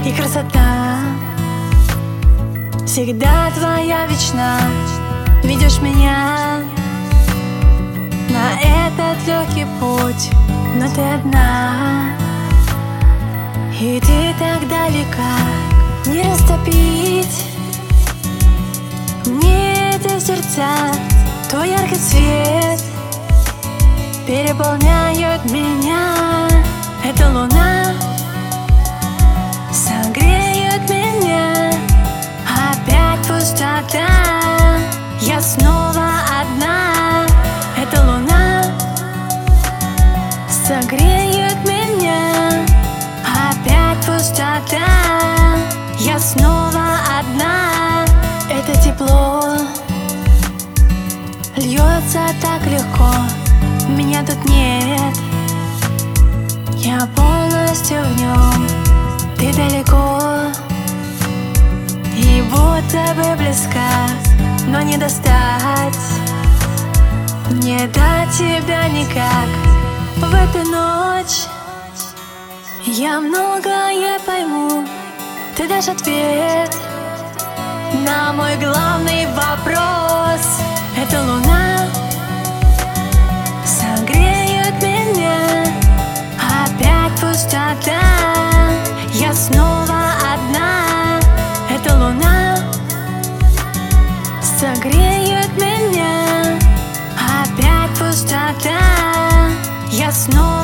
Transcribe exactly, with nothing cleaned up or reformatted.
и красота всегда твоя вечна. Ведешь меня на этот легкий путь, но ты одна, и ты так далека. Не растопить мне эти сердца, твой яркий свет переполняет меня. Эта луна согреет меня. Опять пустота, я снова одна. Эта луна согреет меня. Опять пустота, я снова одна. Это тепло льется так легко, меня тут нет, я полностью в нем. Ты далеко и будто бы близка, но не достать, не до тебя никак. В эту ночь я многое пойму, ты дашь ответ на мой главный вопрос. Эта луна согреет меня. Опять пустота, я снова одна. Эта луна согреет меня. Опять пустота, я снова